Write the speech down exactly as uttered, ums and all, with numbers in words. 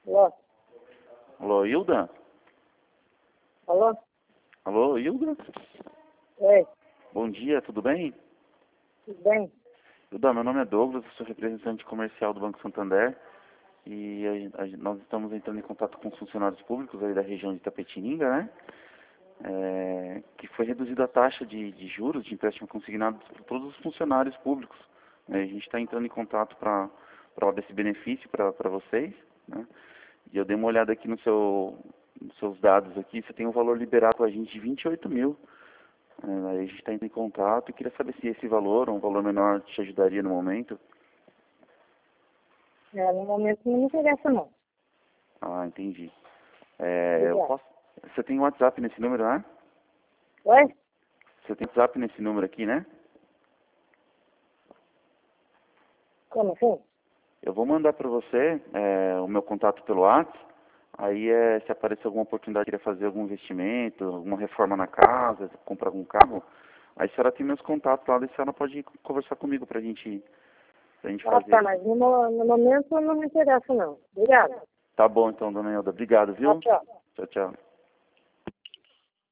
Alô? Alô, Hilda? Alô? Alô, Hilda? Oi, Bom dia, tudo bem? tudo bem? Hilda, meu nome é Douglas, eu sou representante comercial do Banco Santander e a, a, nós estamos entrando em contato com os funcionários públicos aí da região de Itapetininga, né? É, que foi reduzida a taxa de, de juros de empréstimo consignado para todos os funcionários públicos, né? A gente está entrando em contato para falar desse benefício para vocês, né? E eu dei uma olhada aqui no seu, nos seus dados aqui, você tem um valor liberado com a gente de vinte e oito mil. É, aí a gente está entrando em contato e queria saber se esse valor, ou um valor menor, te ajudaria no momento. É, no momento não me interessa não. Ah, entendi. É, eu Obrigada. posso... Você tem WhatsApp nesse número, né? Oi? Você tem WhatsApp nesse número aqui, né? Como assim? Eu vou mandar para você é, o meu contato pelo WhatsApp. Aí, é, se aparecer alguma oportunidade de fazer algum investimento, alguma reforma na casa, comprar algum carro, aí a senhora tem meus contatos lá, daí a senhora pode conversar comigo para gente, a gente Ah, tá, fazer. mas no, mo- no momento não me interessa não. Obrigada. Tá bom, então, dona Hilda. Obrigado, Tchau, viu? tchau. Tchau, tchau.